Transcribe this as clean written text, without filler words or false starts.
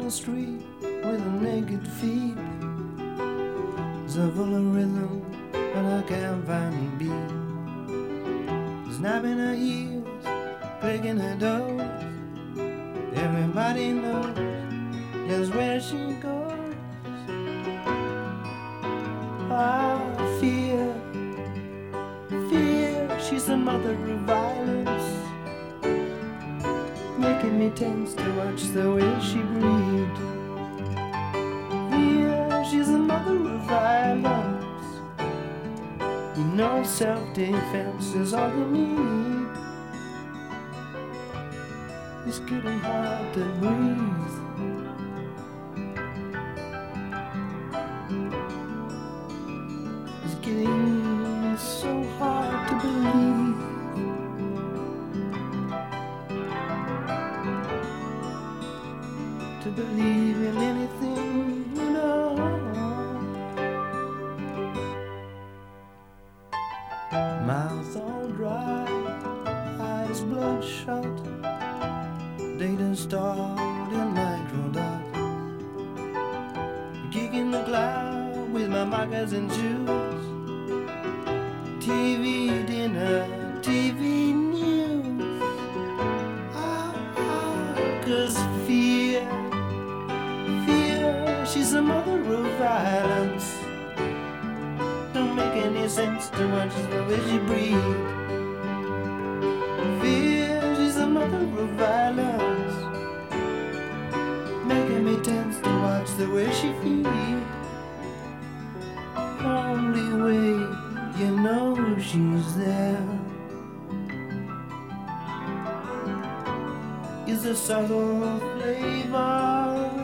the street with a naked feet. So full of rhythm, and I can't find a beat. Snapping her heels, clicking her toes. Everybody knows just where she goes. Ah, fear, she's the mother of violence, making me tense to watch the way she breathed. Fear, she's the mother of violence. You know self-defense is all you need. It's getting hard to breathe. It's getting so hard to believe. To believe in anything, you know. Mouth all dry, eyes bloodshot, data starred in microdot. Kicking the cloud with my moccasins and shoes. TV dinner, TV news. Cause fear, she's the mother of violence. Don't make any sense to watch the way she breathes. Fear, she's the mother of violence, making me tense to watch the way she feels. Only way you know she's there is the subtle flavor